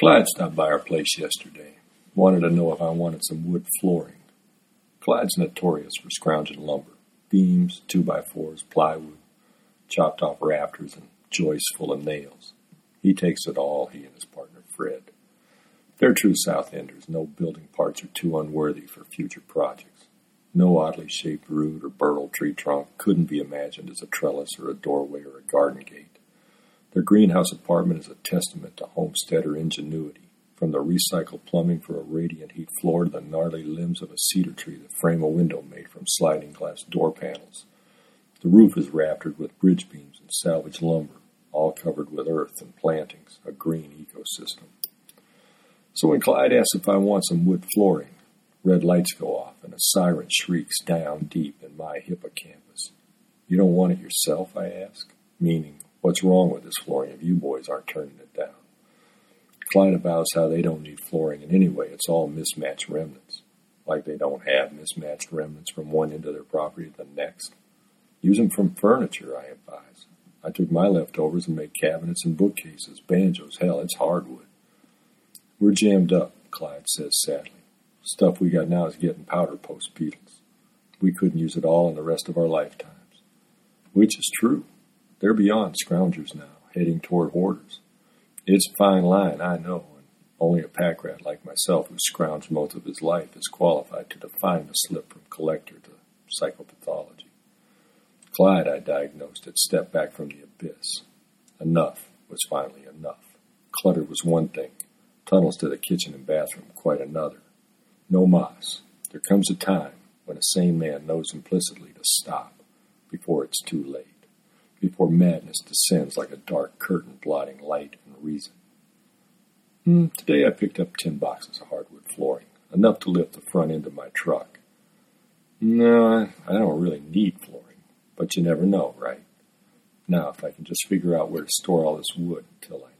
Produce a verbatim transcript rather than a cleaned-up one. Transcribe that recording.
Clyde stopped by our place yesterday. Wanted to know if I wanted some wood flooring. Clyde's notorious for scrounging lumber. Beams, two-by-fours, plywood, chopped off rafters, and joists full of nails. He takes it all, he and his partner Fred. They're true South Enders. No building parts are too unworthy for future projects. No oddly shaped root or burl tree trunk couldn't be imagined as a trellis or a doorway or a garden gate. Their greenhouse apartment is a testament to homesteader ingenuity, from the recycled plumbing for a radiant heat floor to the gnarly limbs of a cedar tree that frame a window made from sliding glass door panels. The roof is raftered with bridge beams and salvage lumber, all covered with earth and plantings, a green ecosystem. So when Clyde asks if I want some wood flooring, red lights go off and a siren shrieks down deep in my hippocampus. You don't want it yourself, I ask, meaning, what's wrong with this flooring if you boys aren't turning it down? Clyde avows how they don't need flooring, and anyway, it's all mismatched remnants. Like they don't have mismatched remnants from one end of their property to the next. Use them from furniture, I advise. I took my leftovers and made cabinets and bookcases, banjos, hell, it's hardwood. We're jammed up, Clyde says sadly. Stuff we got now is getting powder post beetles. We couldn't use it all in the rest of our lifetimes. Which is true. They're beyond scroungers now, heading toward hoarders. It's a fine line, I know, and only a pack rat like myself who scrounged most of his life is qualified to define the slip from collector to psychopathology. Clyde, I diagnosed, had stepped back from the abyss. Enough was finally enough. Clutter was one thing. Tunnels to the kitchen and bathroom quite another. No mas. There comes a time when a sane man knows implicitly to stop before it's too late. Before madness descends like a dark curtain blotting light and reason. Mm, today I picked up ten boxes of hardwood flooring, enough to lift the front end of my truck. No, I don't really need flooring, but you never know, right? Now, if I can just figure out where to store all this wood until I